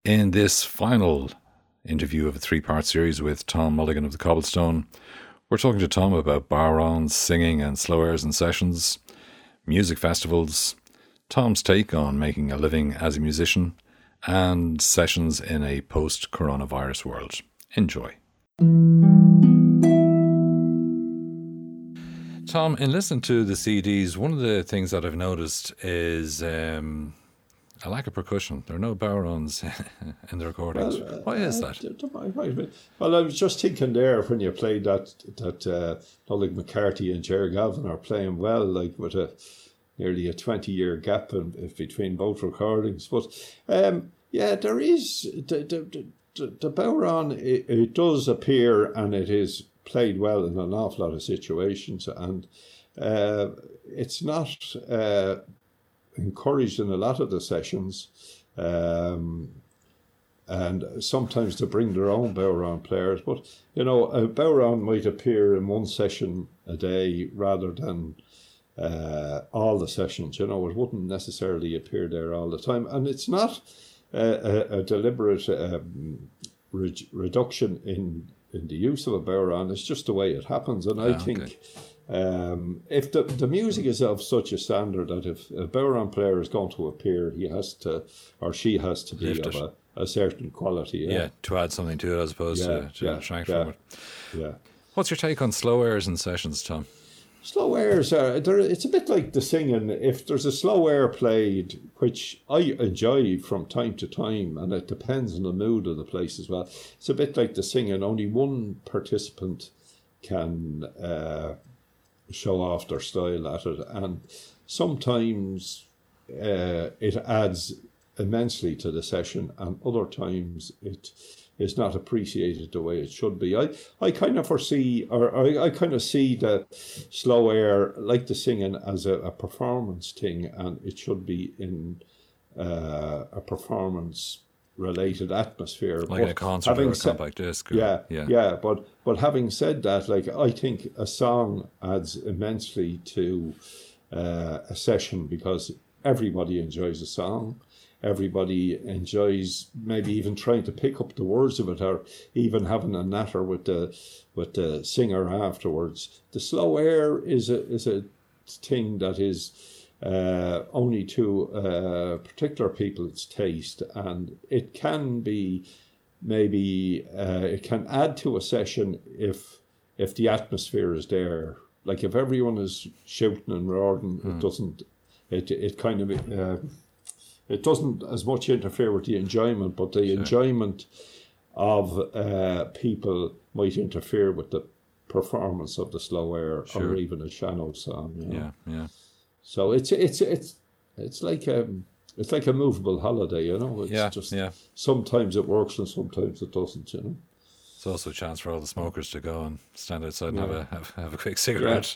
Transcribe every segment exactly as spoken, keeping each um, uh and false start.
In this final interview of a three-part series with Tom Mulligan of the Cobblestone, we're talking to Tom about bodhráns, singing and slow airs and sessions, music festivals, Tom's take on making a living as a musician, and sessions in a post-coronavirus world. Enjoy. Tom, in listening to the C Ds, one of the things that I've noticed is um, a lack of percussion. There are no bodhráns in the recordings. Well, uh, Why is that? Uh, well, I was just thinking there when you played that that uh, Nollaig McCarthy and Jerry Galvin are playing well, like with a nearly a twenty year gap in, in between both recordings. But um, yeah, there is the the the, the bodhrán. It, it does appear, and it is played well in an awful lot of situations, and uh, it's not uh, encouraged in a lot of the sessions. Um, and sometimes to bring their own bodhrán players, but you know, a bodhrán might appear in one session a day rather than uh, all the sessions. You know, it wouldn't necessarily appear there all the time, and it's not a, a, a deliberate um, re- reduction in in the use of a bodhrán. It's just the way it happens, and I Ah, think. okay. Um, if the, the music is of such a standard that if a bodhrán player is going to appear, he has to, or she has to be Lift of it. a, a certain quality. Yeah. Yeah, to add something to it as opposed Yeah, to, to yeah, detract yeah. from it. yeah. What's your take on slow airs and sessions, Tom? Slow airs are, they're- it's a bit like the singing. If there's a slow air played, which I enjoy from time to time, and it depends on the mood of the place as well, it's a bit like the singing. Only one participant can uh, show off their style at it, and sometimes uh, it adds immensely to the session, and other times it is not appreciated the way it should be. I, I kind of foresee, or I, I kind of see the slow air, like the singing, as a, a performance thing, and it should be in uh, a performance related atmosphere. Like in a But concert having or a said- compact disc? Or, yeah, yeah. yeah, but but having said that, like I think a song adds immensely to uh, a session because everybody enjoys a song. Everybody enjoys maybe even trying to pick up the words of it, or even having a natter with the with the singer afterwards. The slow air is a is a thing that is uh, only to uh, particular people's taste, and it can be maybe uh, it can add to a session if if the atmosphere is there. Like if everyone is shouting and roaring, it doesn't. It it kind of uh, it doesn't as much interfere with the enjoyment, but the enjoyment of uh, people might interfere with the performance of the slow air Sure. or even a shallow song. You know? Yeah, yeah. So it's it's it's it's like a it's like a movable holiday, you know. It's Yeah, just yeah. sometimes it works and sometimes it doesn't, you know. It's also a chance for all the smokers to go and stand outside and Yeah. have a have, have a quick cigarette.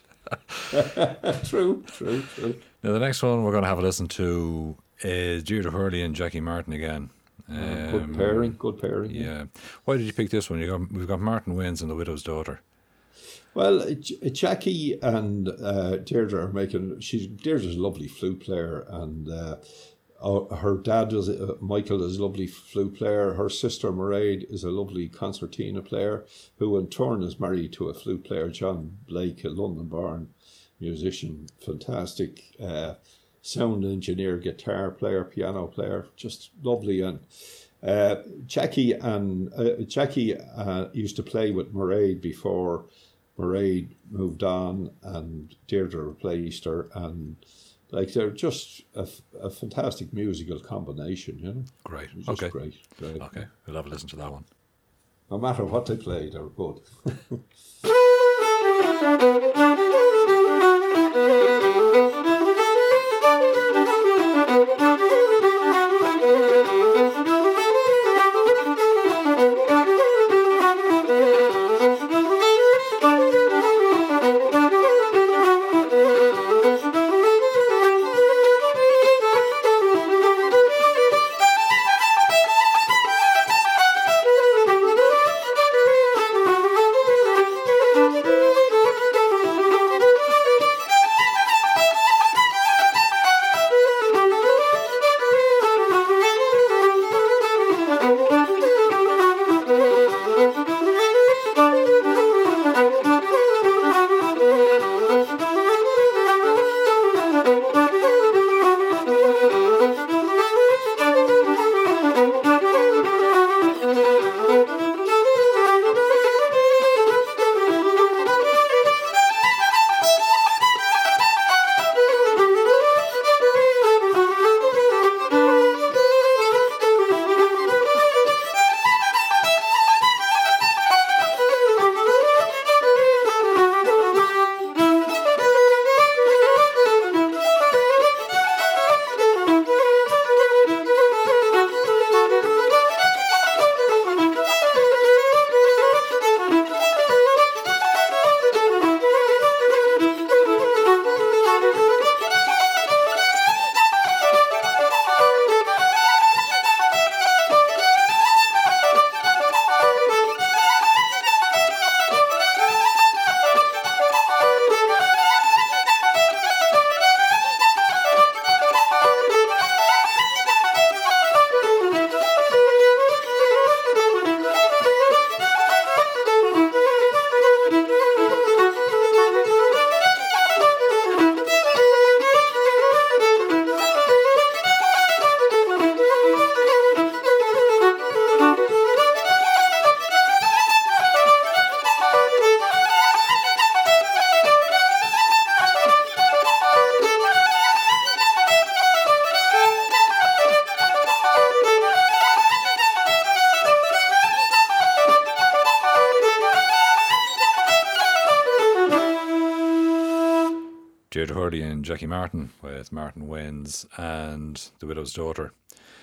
True, true, true. Now, the next one we're going to have a listen to is Deirdre Hurley and Jackie Martin again. good Um, pairing, good pairing. Yeah. Why did you pick this one? You got, we've got Martin Wins and The Widow's Daughter. Well, J- Jackie and uh, Deirdre are making. She's Deirdre's a lovely flute player, and uh, uh, her dad was uh, Michael is a lovely flute player. Her sister Mairead is a lovely concertina player, who in turn is married to a flute player, John Blake, a London-born musician, fantastic uh, sound engineer, guitar player, piano player, just lovely. And uh, Jackie and uh, Jackie uh, used to play with Mairead before Mairead moved on, and Deirdre replaced her, and like they're just a, a fantastic musical combination, you know. Great. It's just Okay. great, great. Okay. We'll have a listen to that one. No matter what they play, they're good. Thank you. Ger Doherty and Jackie Martin with Martin Waynes and The Widow's Daughter.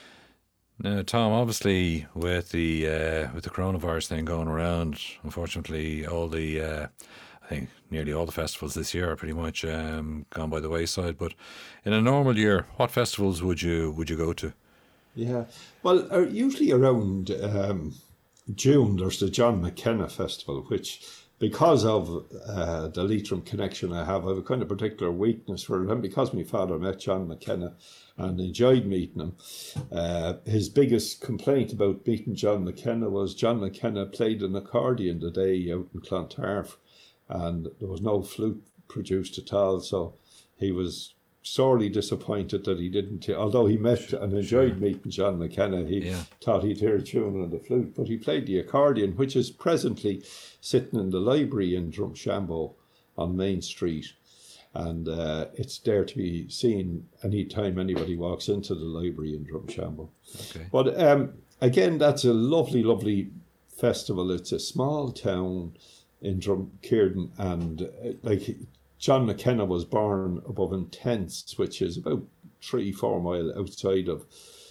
Now, Tom, obviously with the uh, with the coronavirus thing going around, unfortunately, all the uh, I think nearly all the festivals this year are pretty much um, gone by the wayside. But in a normal year, what festivals would you would you go to? Yeah, well, uh, usually around um, June there's the John McKenna Festival, which, because of uh, the Leitrim connection I have, I have a kind of particular weakness for it. And because my father met John McKenna and enjoyed meeting him, uh, his biggest complaint about meeting John McKenna was John McKenna played an accordion the day out in Clontarf, and there was no flute produced at all. So he was sorely disappointed that he didn't, although he met and enjoyed sure. meeting John McKenna, he yeah. thought he'd hear a tune on the flute, but he played the accordion, which is presently sitting in the library in Drumshambo on Main Street. And uh, it's there to be seen any time anybody walks into the library in Drumshambo. Okay. But um, again, that's a lovely, lovely festival. It's a small town in Drumkeerdon, and uh, like John McKenna was born above in Tents, which is about three, four mile outside of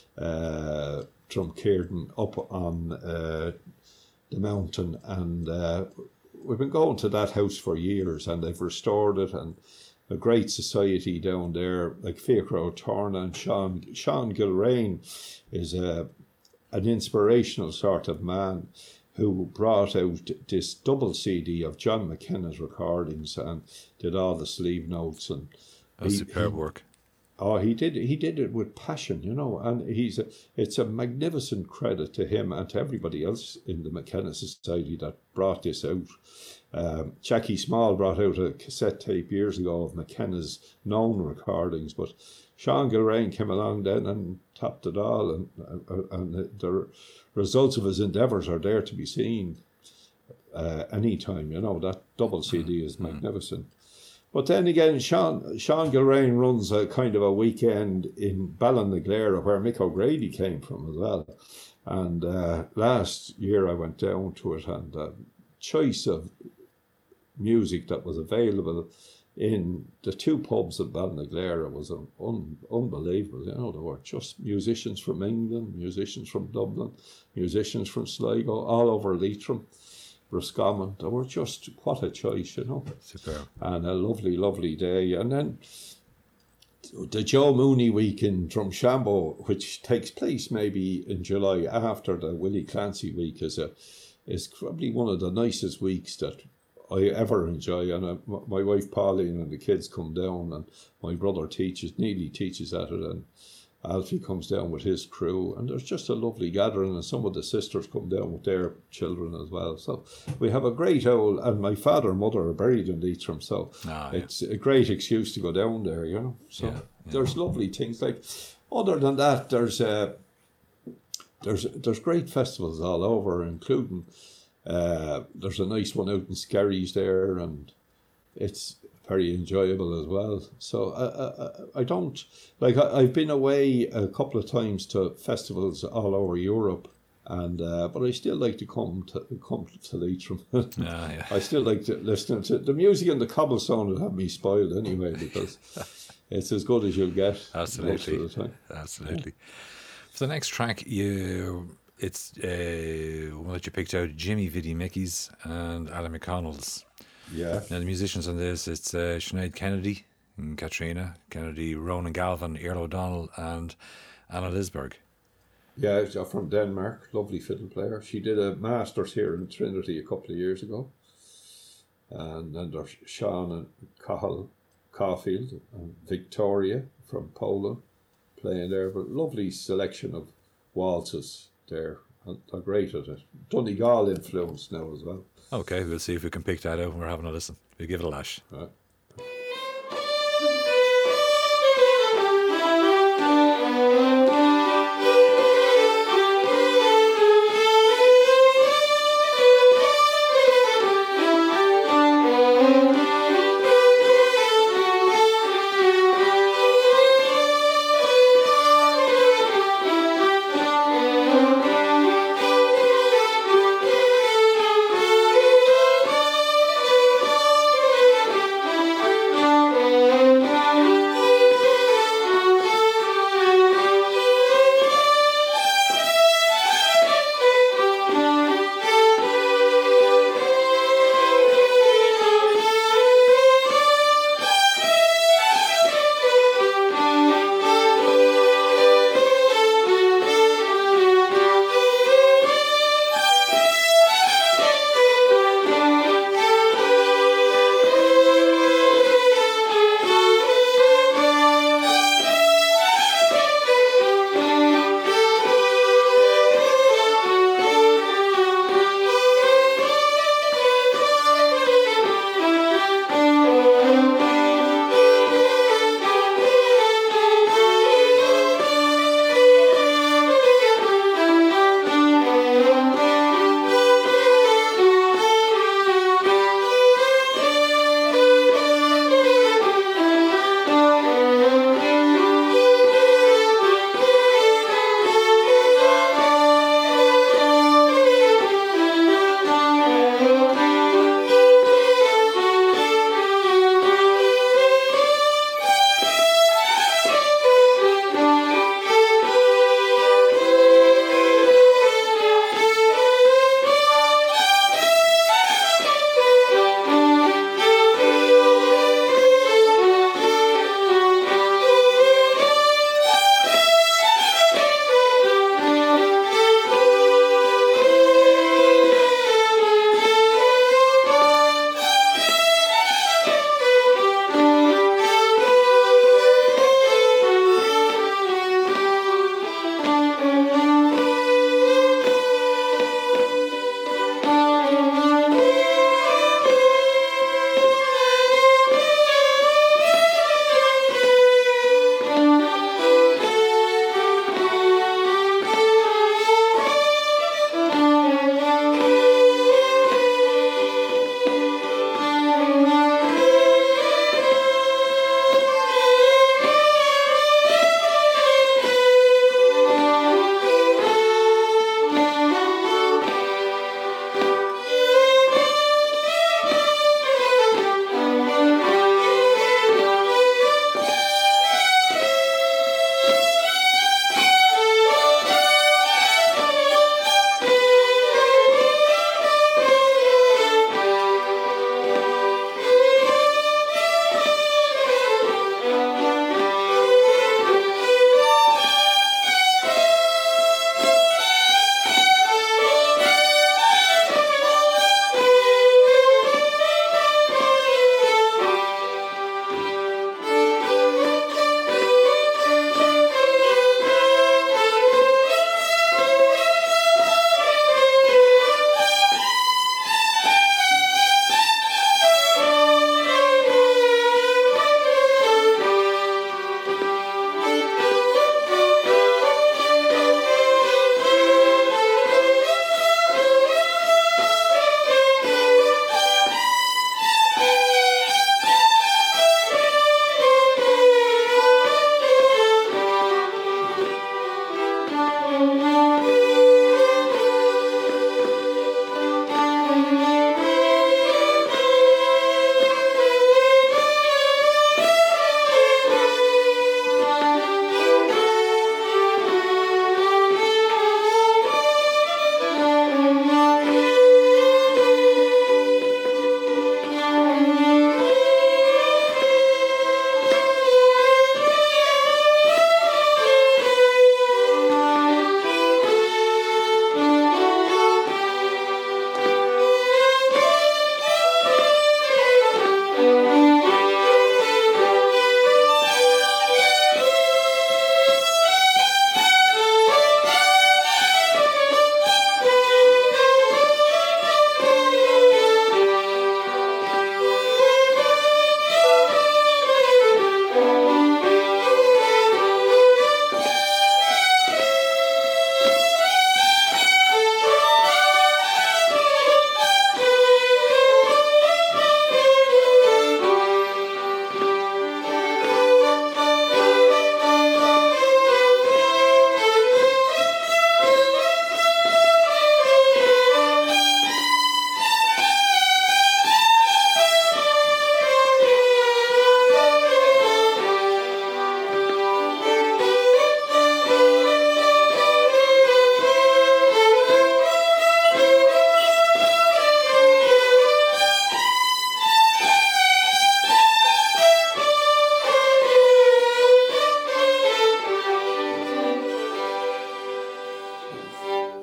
uh, Drumkeerdon, up on uh, the mountain. And uh, we've been going to that house for years, and they've restored it, and a great society down there, like Fiacre O'Torna and Sean, Sean Gilrain is a, an inspirational sort of man who brought out this double C D of John McKenna's recordings and did all the sleeve notes. And That's he, superb he, work. Oh, he did he did it with passion, you know, and he's a, it's a magnificent credit to him and to everybody else in the McKenna Society that brought this out. Um, Jackie Small brought out a cassette tape years ago of McKenna's known recordings, but Sean Gilrain came along then and topped it all, and uh, and the, the results of his endeavours are there to be seen uh, anytime, you know. That double C D is magnificent. But then again, Sean, Sean Gilrain runs a kind of a weekend in Ballinaglara where Mick O'Grady came from as well. And uh, last year I went down to it, and the choice of music that was available in the two pubs at Ballinaglara was un- unbelievable. You know, there were just musicians from England, musicians from Dublin, musicians from Sligo, all over Leitrim. Roscommon, they were just, what a choice, you know. Superb. And a lovely, lovely day. And then the Joe Mooney week in Drumshambo, which takes place maybe in July after the Willie Clancy week, is a is probably one of the nicest weeks that I ever enjoy. And uh, my wife Pauline and the kids come down, and my brother teaches, Neely teaches at it, and Alfie comes down with his crew, and there's just a lovely gathering, and some of the sisters come down with their children as well. So we have a great old, and my father and mother are buried in Leitrim, so ah, it's yeah. a great excuse to go down there, you know. So yeah, yeah. there's lovely things. Like, other than that, there's uh, there's there's great festivals all over, including uh, there's a nice one out in Skerries there, and it's very enjoyable as well. So I, I, I don't, like, I, I've been away a couple of times to festivals all over Europe, and uh, but I still like to come to come to Leitrim. ah, yeah. I still like to listen to the music and the cobblestone would have me spoiled anyway, because it's as good as you'll get. Absolutely, most of the time. Absolutely. Yeah. For the next track, you it's uh, one that you picked out, Jimmy Viddy Mickey's and Alan McConnell's. Yeah. Now the musicians on this, it's uh, Sinead Kennedy and Katrina Kennedy, Ronan Galvin, Earl O'Donnell, and Anna Lisberg. Yeah, from Denmark, lovely fiddle player. She did a masters here in Trinity a couple of years ago, and then there's Sean and Cahill Caulfield and Victoria from Poland playing there. But lovely selection of waltzes there. And they're great at it. Donegal influence now as well. Okay, we'll see if we can pick that out when we're having a listen. We'll give it a lash. Right. Thank you.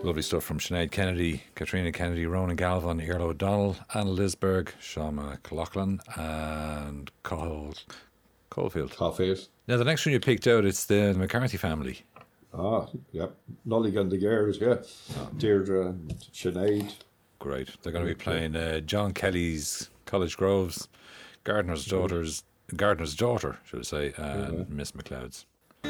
Lovely stuff from Sinead Kennedy, Katrina Kennedy, Ronan Galvin, Earl O'Donnell, Anna Lisberg, Sean McLaughlin, and Cole, Caulfield. Caulfield. Now, the next one you picked out, it's the, the McCarthy family. Ah, yep. Nolligan the Girls, yeah. Oh. Deirdre and Sinead. Great. They're going to be playing uh, John Kelly's College Groves, Gardner's Daughters, Gardner's Daughter, should I say, and yeah. Miss McLeod's.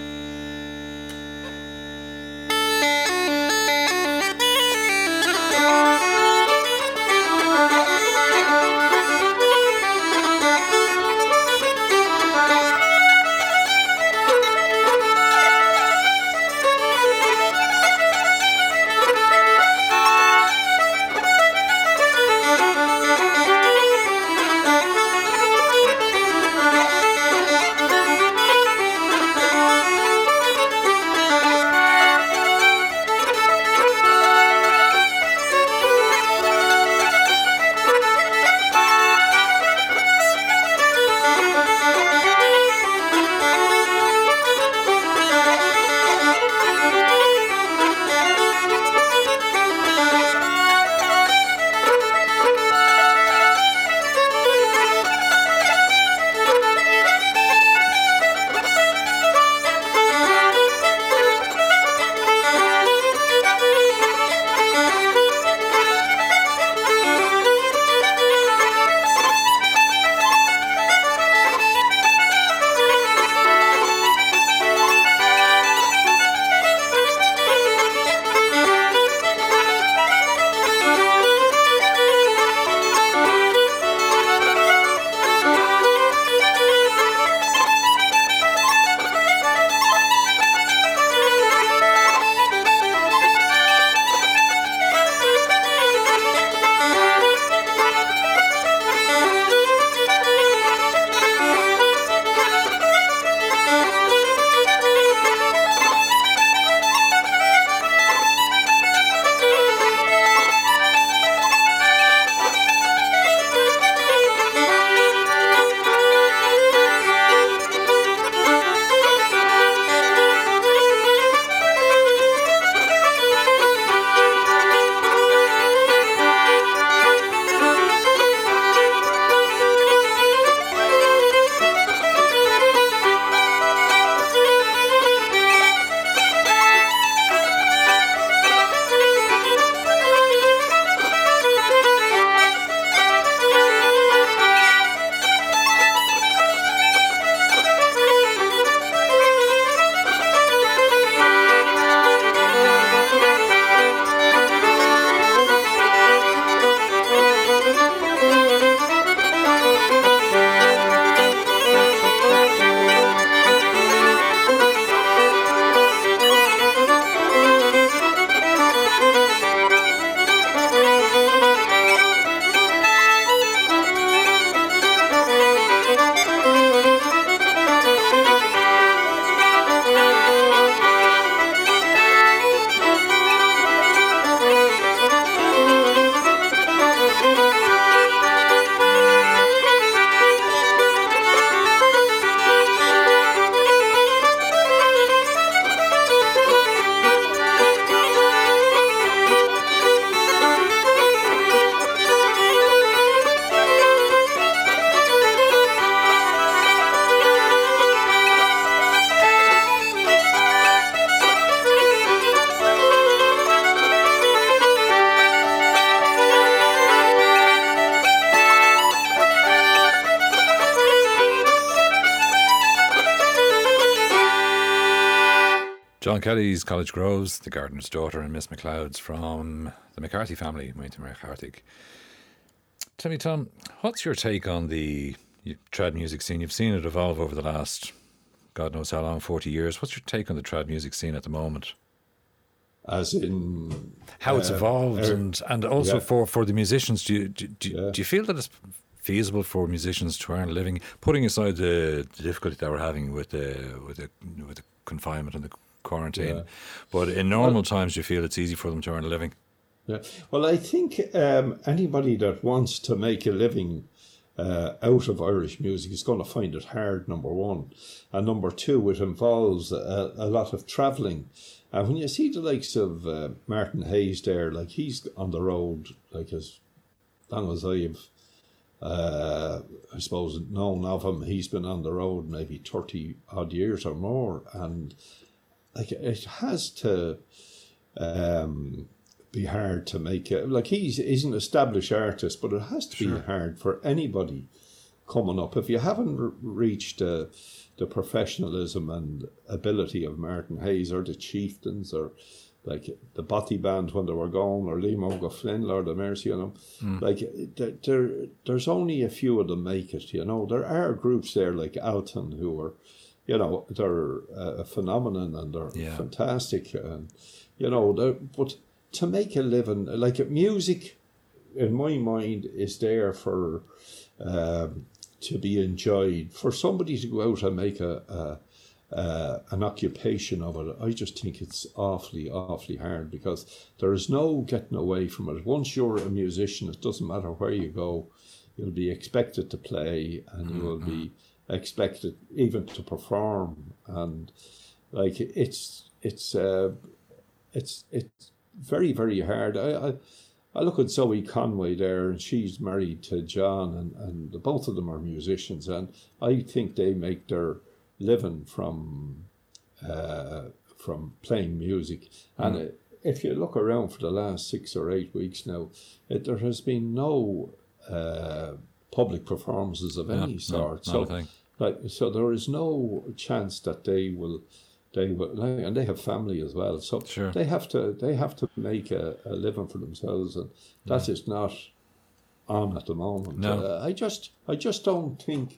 John Kelly's College Groves, The Gardener's Daughter, and Miss McLeod's from the McCarthy family, Mountain McCarthy. Tell me, Tom, what's your take on the trad music scene? You've seen it evolve over the last, God knows how long, forty years. What's your take on the trad music scene at the moment? As in... How it's uh, evolved, uh, and, and also yeah. for, for the musicians. Do you, do, do, yeah. do you feel that it's feasible for musicians to earn a living, putting aside the, the difficulty that we're having with the, with the, with the confinement and the quarantine, yeah. but in normal well, times, do you feel it's easy for them to earn a living? Yeah. Well, I think um, anybody that wants to make a living uh, out of Irish music is going to find it hard, number one. And number two, it involves a, a lot of travelling. And when you see the likes of uh, Martin Hayes there, like he's on the road, like as long as I've, uh, I suppose, known of him, he's been on the road maybe thirty odd years or more. And like it has to um, be hard to make it. Like he's, he's an established artist, but it has to Sure. be hard for anybody coming up. If you haven't re- reached uh, the professionalism and ability of Martin Hayes or the Chieftains or like the Botty Band when they were going, or Liam O'Goflin, Lord of mercy on them, Mm. like there, there, there's only a few of them make it, you know. There are groups there like Alton who are, you know, they're a phenomenon and they're Yeah. fantastic, and you know, they're- but to make a living, like music, in my mind, is there for um, to be enjoyed. For somebody to go out and make a, a uh, an occupation of it, I just think it's awfully, awfully hard, because there is no getting away from it. Once you're a musician, it doesn't matter where you go, you'll be expected to play, and you will be expected even to perform, and like it's it's uh, it's it's very, very hard. I, I I look at Zoe Conway there, and she's married to John, and, and both of them are musicians, and I think they make their living from uh, from playing music. And Mm. uh, if you look around for the last six or eight weeks now, it, there has been no uh, public performances of No, any no, sort. not so, a thing. like, so there is no chance that they will. They will, and they have family as well, so Sure. they have to. They have to make a, a living for themselves, and that is not on at the moment. No. Uh, I just, I just don't think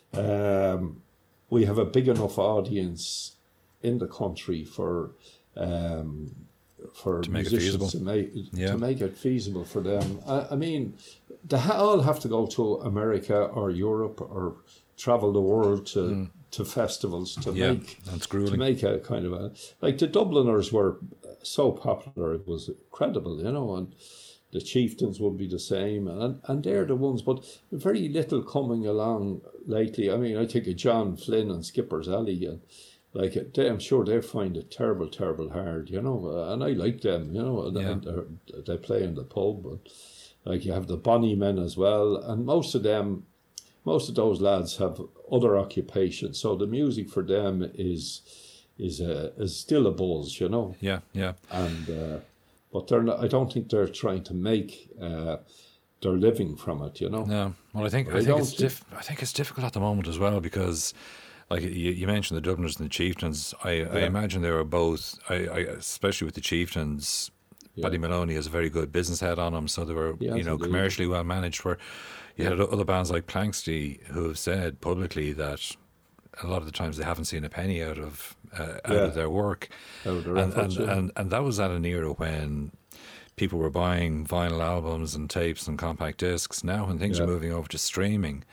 um, we have a big enough audience in the country for um, for To make it musicians feasible. to make Yeah. to make it feasible for them. I, I mean, they ha- all have to go to America or Europe or travel the world to to festivals to Mm. Yeah, make that's to grueling. make a kind of a, like the Dubliners were so popular, it was incredible, you know, and the Chieftains would be the same, and and they're the ones, but very little coming along lately. I mean, I think of John Flynn and Skipper's Alley, and like they, I'm sure they find it terrible, terrible hard, you know, uh, and I like them, you know, and, Yeah. and they're- they play in the pub, and like you have the Bonnie Men as well, and most of them, most of those lads have other occupations, so the music for them is is a is still a buzz, you know, Yeah, yeah. and uh, but they're not, I don't think they're trying to make uh, their living from it, you know. No, well, I think I I think don't it's think- diff- I think it's difficult at the moment as well, because, like you, you mentioned the Dubliners and the Chieftains. I, I Yeah. imagine they were both. I, I especially with the Chieftains, Yeah. Paddy Maloney has a very good business head on him, so they were Yes, you know indeed. commercially well managed. Where you had other bands like Planksty who have said publicly that a lot of the times they haven't seen a penny out of uh, out Yeah. of their work. Out of their and, efforts, and, yeah. and and that was at an era when people were buying vinyl albums and tapes and compact discs. Now, when things Yeah. are moving over to streaming,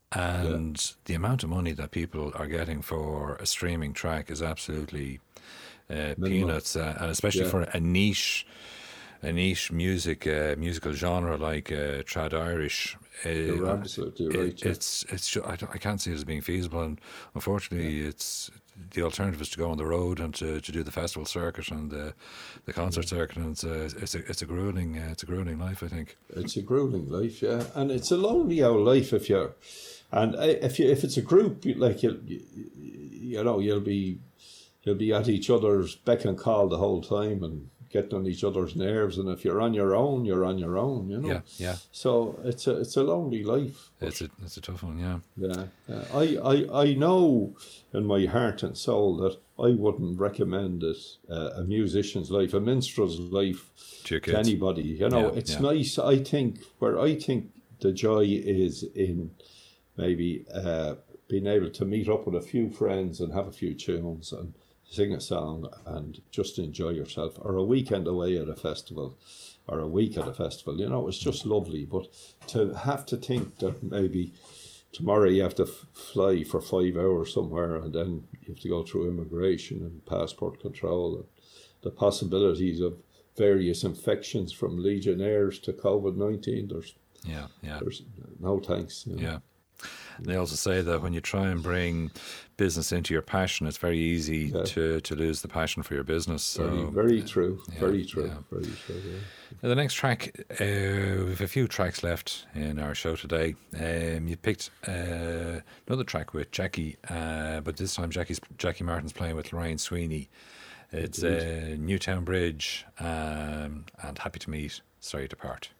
and the amount of money that people are getting for a streaming track is absolutely uh, Minimal. peanuts, uh, and especially Yeah. for a niche. A niche music, uh, musical genre like uh, trad Irish, uh, You're absolutely right. it, yeah. it's it's ju- I, don't- I can't see it as being feasible, and unfortunately, it's the alternative is to go on the road and to, to do the festival circuit and the the concert circuit, and it's a it's a it's a grueling uh, it's a grueling life, I think. It's a grueling life, yeah, and it's a lonely old life if you're, and I- if you if it's a group, you- like you, you know, you'll be, you'll be at each other's beck and call the whole time and getting on each other's nerves, and if you're on your own, you're on your own, you know. Yeah, yeah, So it's a it's a lonely life. it's a it's a tough one, yeah. Yeah, yeah. I, I, I know in my heart and soul that I wouldn't recommend it, uh, a musician's life, a minstrel's life, To your to kids. anybody. You know, Yeah, it's yeah. nice. I think where I think the joy is in maybe uh, being able to meet up with a few friends and have a few tunes and sing a song and just enjoy yourself, or a weekend away at a festival, or a week at a festival. You know, it's just lovely. But to have to think that maybe tomorrow you have to f- fly for five hours somewhere, and then you have to go through immigration and passport control, and the possibilities of various infections from Legionnaires to COVID nineteen. There's Yeah, yeah, there's no thanks. You know. yeah. And they also say that when you try and bring business into your passion, it's very easy yeah. to, to lose the passion for your business. So, very, very true. Yeah, very true. Yeah. Very true. Yeah. Now, the next track, uh, we have a few tracks left in our show today. Um, you picked uh, another track with Jackie, uh, but this time Jackie's Jackie Martin's playing with Lorraine Sweeney. It's uh, Newtown Bridge um, and Happy to Meet, Sorry to Part.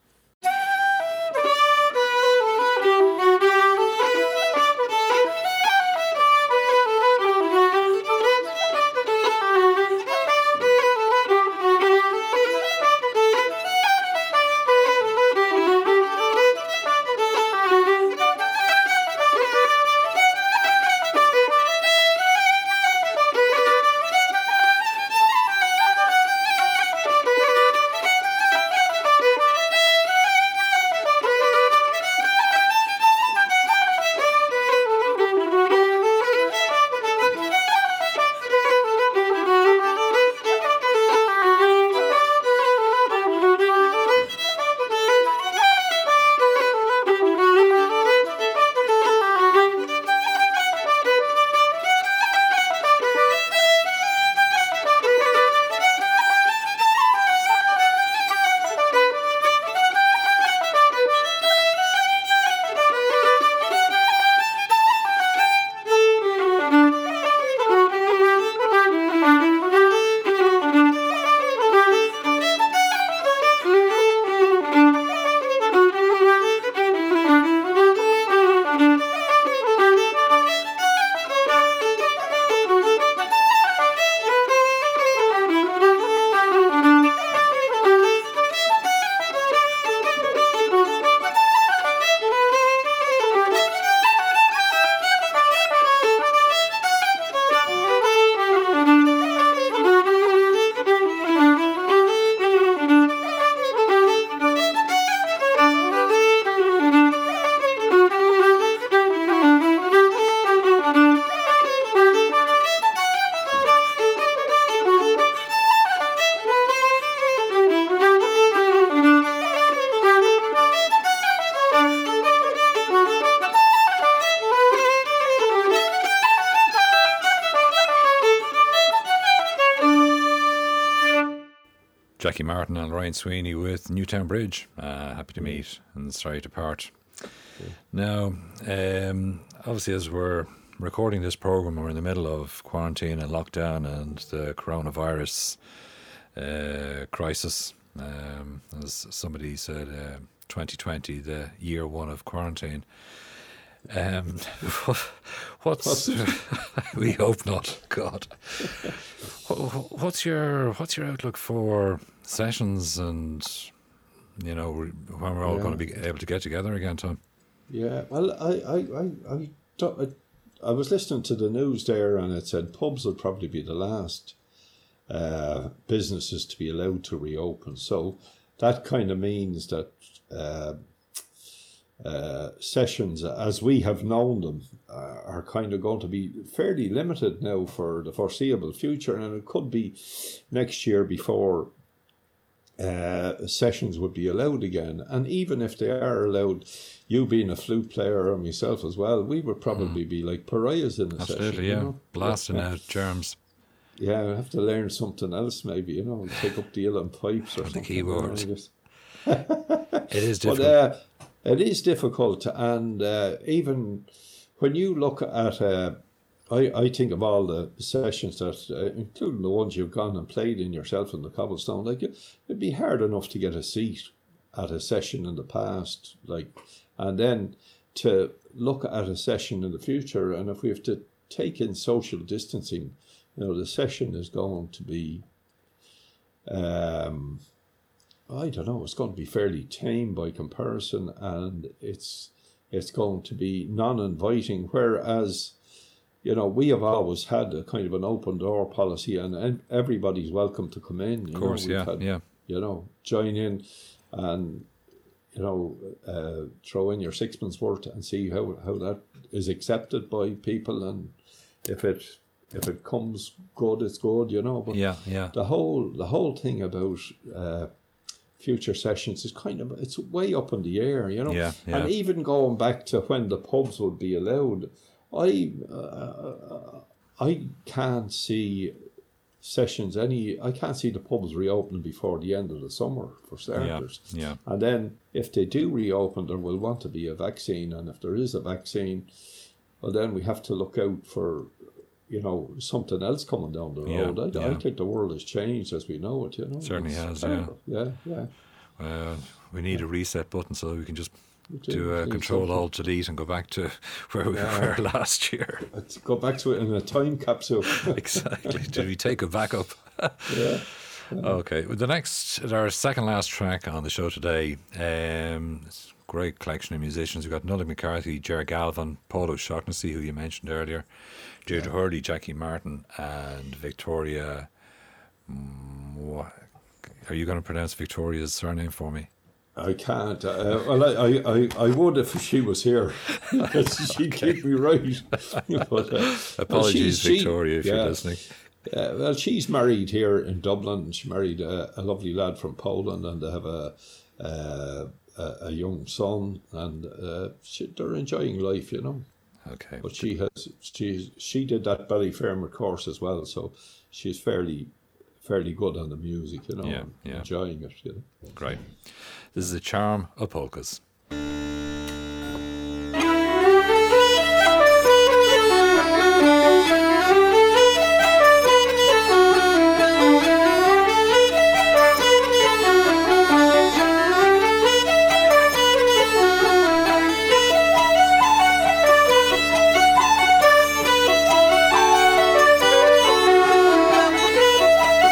Jackie Martin and Lorraine Sweeney with Newtown Bridge, uh, Happy to Meet and Sorry to Part. Okay. Now, um, obviously as we're recording this programme, we're in the middle of quarantine and lockdown and the coronavirus uh, crisis. Um, as somebody said, uh, twenty twenty, the year one of quarantine. Um, what's we hope not, God. What's your what's your outlook for sessions and, you know, when we're all yeah. going to be able to get together again, Tom? Yeah, well, I I I I, don't, I, I was listening to the news there, and it said pubs will probably be the last uh, businesses to be allowed to reopen. So that kind of means that. Uh, Uh, sessions as we have known them uh, are kind of going to be fairly limited now for the foreseeable future, and it could be next year before uh, sessions would be allowed again. And even if they are allowed, you being a flute player and myself as well, we would probably mm. be like pariahs in a Absolutely, session. yeah. You know? Blasting yeah. out germs. Yeah, I have to learn something else maybe, you know, take up the uilleann pipes or, or something. The keyboard. It is difficult. But, uh, It is difficult, and uh, even when you look at, uh, I, I think of all the sessions that, uh, including the ones you've gone and played in yourself in the Cobblestone, like it, it'd be hard enough to get a seat at a session in the past, like, and then to look at a session in the future, and if we have to take in social distancing, you know, the session is going to be, um. I don't know, it's going to be fairly tame by comparison, and it's it's going to be non-inviting, whereas, you know, we have always had a kind of an open door policy, and everybody's welcome to come in. You of course, know, yeah, had, yeah. You know, join in and, you know, uh, throw in your sixpence worth and see how, how that is accepted by people, and if it if it comes good, it's good, you know. But yeah, yeah. the whole the whole thing about... Uh, future sessions is kind of, it's way up in the air, you know. Yeah, yeah. And even going back to when the pubs would be allowed, I uh, I can't see sessions any. I can't see the pubs reopening before the end of the summer for starters. Yeah, yeah. And then if they do reopen, there will want to be a vaccine, and if there is a vaccine, well, then we have to look out for, you know, something else coming down the road. Yeah, I, yeah. I think the world has changed as we know it, you know. Certainly It's has, terrible. yeah. Yeah, yeah. Uh, we need a reset button so we can just do. do a Need control something. alt delete and go back to where we Yeah. were last year. Let's go back to it in a time capsule. Exactly. Did we take a backup? yeah. Okay. Well, the next, our second last track on the show today, um, it's a great collection of musicians. We've got Nollaig McCarthy, Ger Galvin, Paul O'Shaughnessy, who you mentioned earlier, Deirdre Yeah. Hurley, Jackie Martin, and Victoria. mm, what- Are you going to pronounce Victoria's surname for me? I can't. Uh, well, I, I, I, I would if she was here. Because she'd keep me right. but, uh, Apologies, she- Victoria, if yeah. you're listening. Uh, well, she's married here in Dublin. She married a, a lovely lad from Poland, and they have a uh, a, a young son, and uh, she, they're enjoying life, you know. Okay. But she has she she did that Ballyfermot course as well, so she's fairly fairly good on the music, you know, Yeah, and yeah. enjoying it, you know. Great. This is The Charm of Polkas.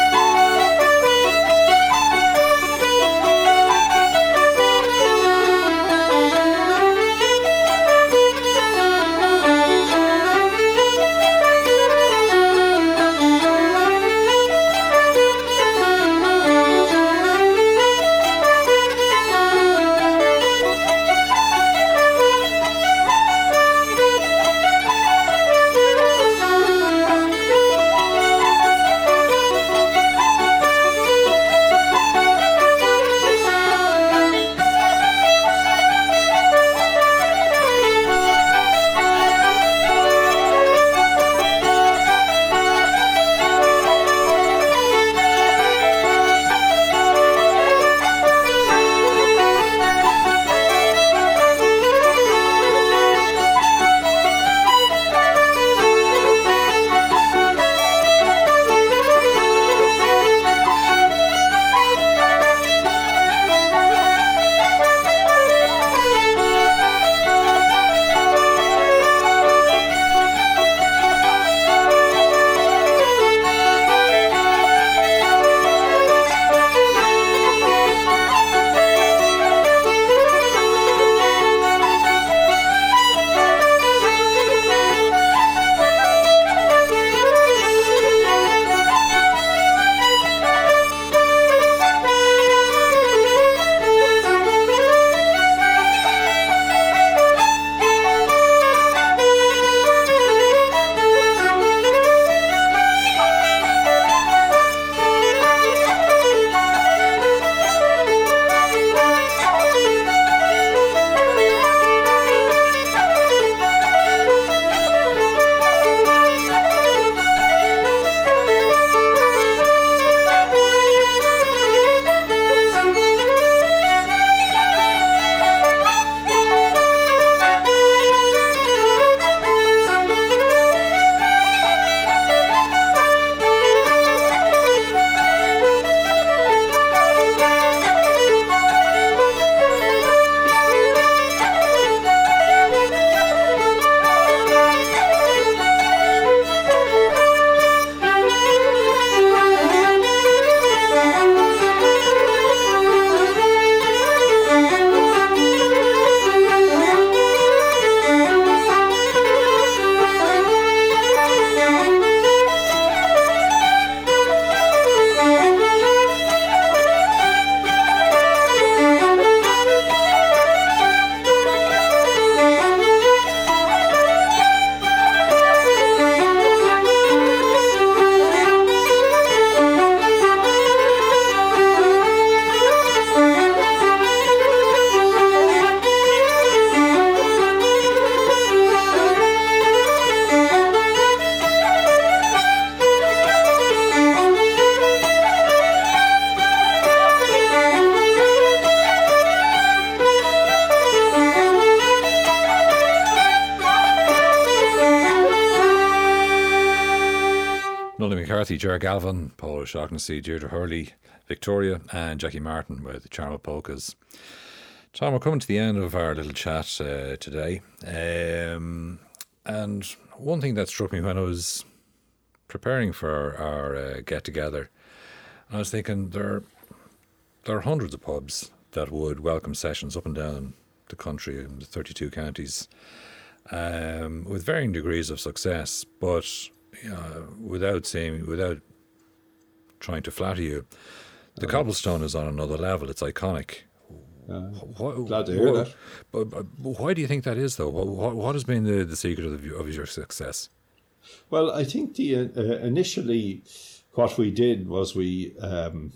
Thank you. McCarthy, Ger Galvin, Paul O'Shaughnessy, Deirdre Hurley, Victoria, and Jackie Martin with the Charmel Polkas. Tom, we're coming to the end of our little chat uh, today. Um, and one thing that struck me when I was preparing for our, our uh, get-together, I was thinking there, there are hundreds of pubs that would welcome sessions up and down the country in the thirty-two counties um, with varying degrees of success, but uh, without saying, without trying to flatter you, the oh. Cobblestone is on another level. It's iconic. Uh, what, glad to hear what, that. But, but why do you think that is, though? What, what has been the, the secret of, the, of your success? Well, I think the uh, initially what we did was we um,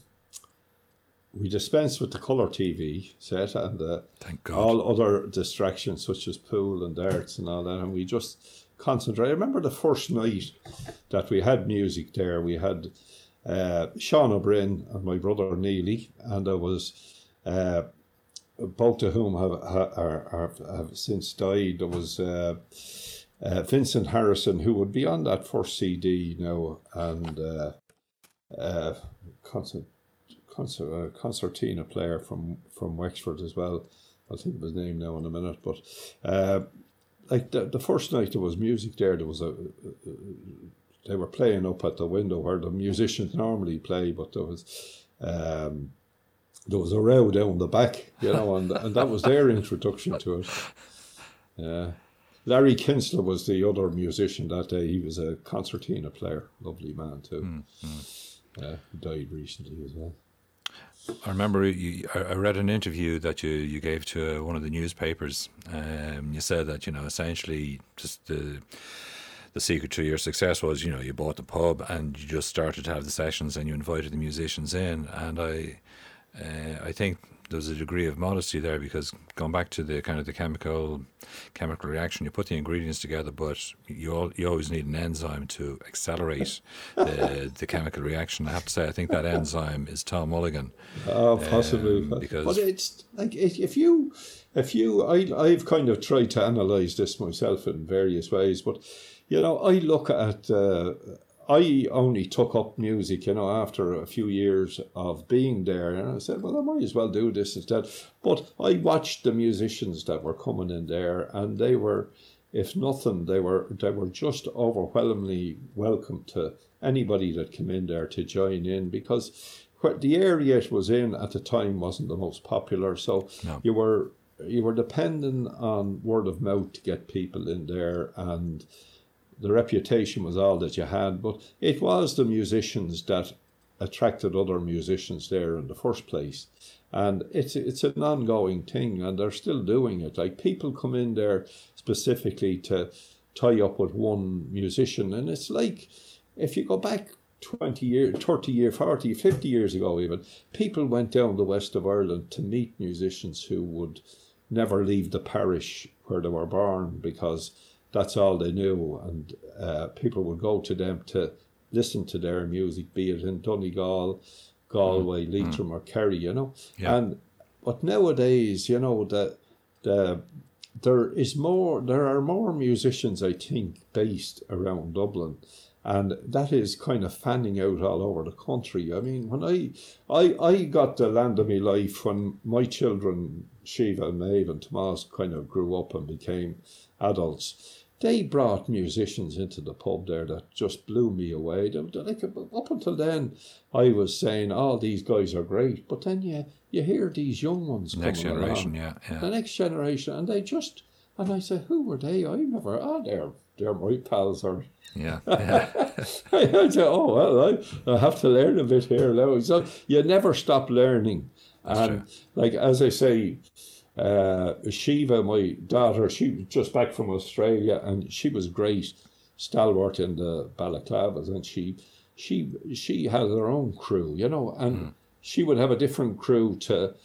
we dispensed with the colour T V set and uh, Thank God. all other distractions such as pool and darts and all that, and we just concentrated. I remember the first night that we had music there. We had uh, Sean O'Brien and my brother Neely, and there was uh, both of whom have, have, have, have since died. There was uh, uh, Vincent Harrison, who would be on that first C D now, and uh, uh, concert, concert, uh, concertina player from, from Wexford as well. I'll think of his name now in a minute. But uh, like the, the first night there was music there, there was a, a, a they were playing up at the window where the musicians normally play, but there was um, there was a row down the back, you know, and and that was their introduction to it. Yeah. Larry Kinsler was the other musician that day. He was a concertina player, lovely man too. Mm, mm. Uh, he died recently as well. I remember you, I read an interview that you, you gave to one of the newspapers. Um, you said that, you know, essentially just the the secret to your success was, you know, you bought the pub and you just started to have the sessions and you invited the musicians in. And I uh, I think there's a degree of modesty there, because going back to the kind of the chemical chemical reaction, you put the ingredients together, but you all, you always need an enzyme to accelerate the the chemical reaction. I have to say, I think that enzyme is Tom Mulligan. Oh, possibly. Um, because but it's like if you if you I I've kind of tried to analyse this myself in various ways, but you know, I look at. Uh, I only took up music, you know, after a few years of being there, and I said, well, I might as well do this instead. But I watched the musicians that were coming in there, and they were, if nothing, they were they were just overwhelmingly welcome to anybody that came in there to join in, because where the area it was in at the time wasn't the most popular, so no. you were you were dependent on word of mouth to get people in there, and the reputation was all that you had, but it was the musicians that attracted other musicians there in the first place. And it's it's an ongoing thing, and they're still doing it. Like, people come in there specifically to tie up with one musician, and it's like, if you go back twenty years, thirty years, forty, fifty years ago even, people went down the west of Ireland to meet musicians who would never leave the parish where they were born, because that's all they knew, and uh, people would go to them to listen to their music, be it in Donegal, Galway, mm. Leitrim, mm. or Kerry, you know. Yeah. And but nowadays, you know, the the there is more. There are more musicians, I think, based around Dublin, and that is kind of fanning out all over the country. I mean, when I I I got the land of my life when my children, Shiva and Maeve and Tomas, kind of grew up and became adults. They brought musicians into the pub there that just blew me away. They, they, like, up until then, I was saying, oh, these guys are great. But then you, you hear these young ones next coming generation, around. yeah, yeah. The next generation. And they just, and I said, who were they? I never, oh, they're, they're my pals. Or, yeah. yeah. I said, oh, well, I, I have to learn a bit here now. So you never stop learning. That's and true. Like, as I say, Uh, Shiva, my daughter, she was just back from Australia, and she was great, stalwart in the balaclavas, and she she she had her own crew, you know, and mm. she would have a different crew to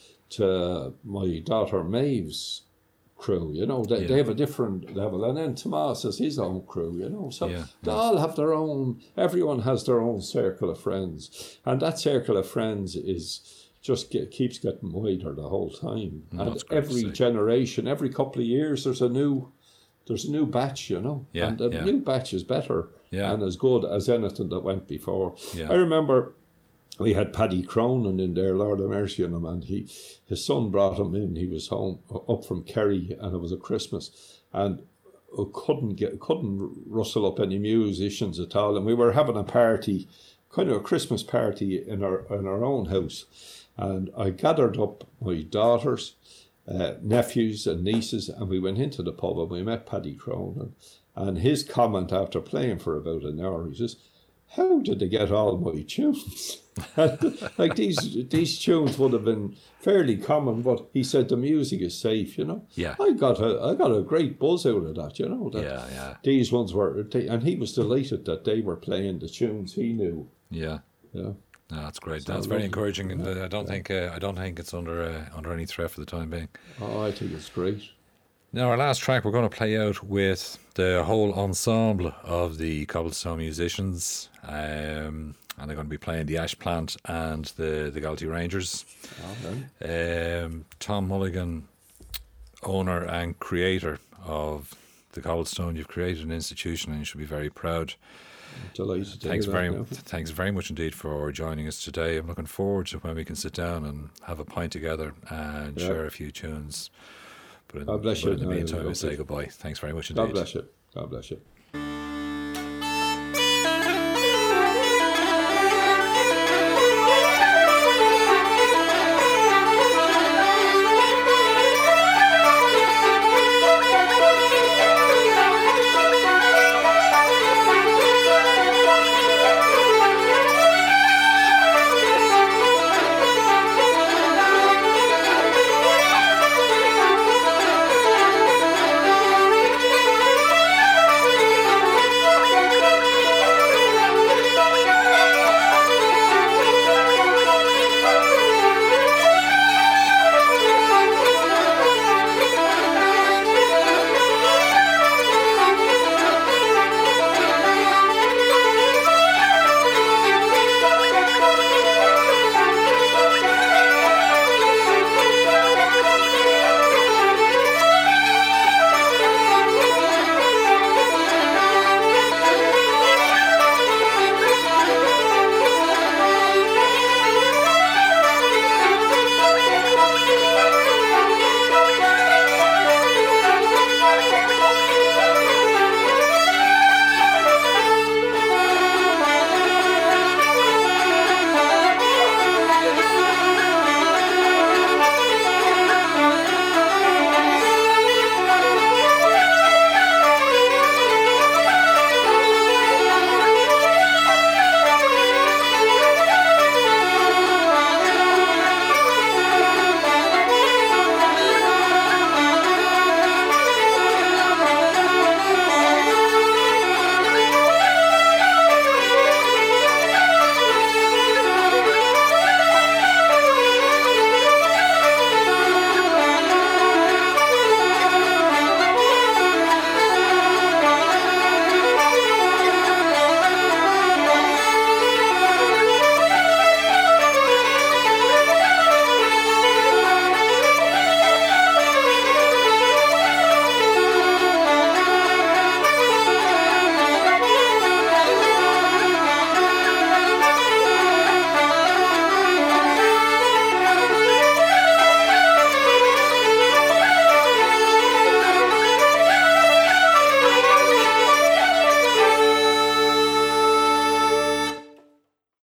to my daughter Maeve's crew, you know. They, yeah. they have a different level, and then Tomas has his own crew, you know. So yeah. they all have their own. Everyone has their own circle of friends, and that circle of friends is. Just get, keeps getting wider the whole time. Mm, and every generation, every couple of years, there's a new there's a new batch, you know, Yeah, and the yeah. new batch is better Yeah. and as good as anything that went before. Yeah. I remember we had Paddy Cronin in there, Lord have mercy on him, and he, his son brought him in. He was home up from Kerry, and it was a Christmas, and I couldn't get couldn't rustle up any musicians at all. And we were having a party, kind of a Christmas party in our in our own house, and I gathered up my daughters, uh, nephews, and nieces, and we went into the pub and we met Paddy Cronin, and his comment after playing for about an hour, he says, "How did they get all my tunes?" Like these these tunes would have been fairly common, but he said the music is safe, you know. Yeah. I got a I got a great buzz out of that, you know. That Yeah, yeah. These ones were, and he was delighted that they were playing the tunes he knew. Yeah. Yeah. No, that's great. So That's very lovely. encouraging, and uh, I don't think uh, I don't think it's under uh, under any threat for the time being. Oh, I think it's great. Now, our last track we're going to play out with the whole ensemble of the Cobblestone musicians, um, and they're going to be playing the Ash Plant and the the Galty Rangers. Oh, right. Um, Tom Mulligan, owner and creator of the Cobblestone, you've created an institution, and you should be very proud. Delighted to Thanks hear very, that now. thanks very much indeed for joining us today. I'm looking forward to when we can sit down and have a pint together and Yeah. share a few tunes. But in, God bless but you. in the No, meantime, God we say bless you. goodbye. Thanks very much indeed. God bless you. God bless you.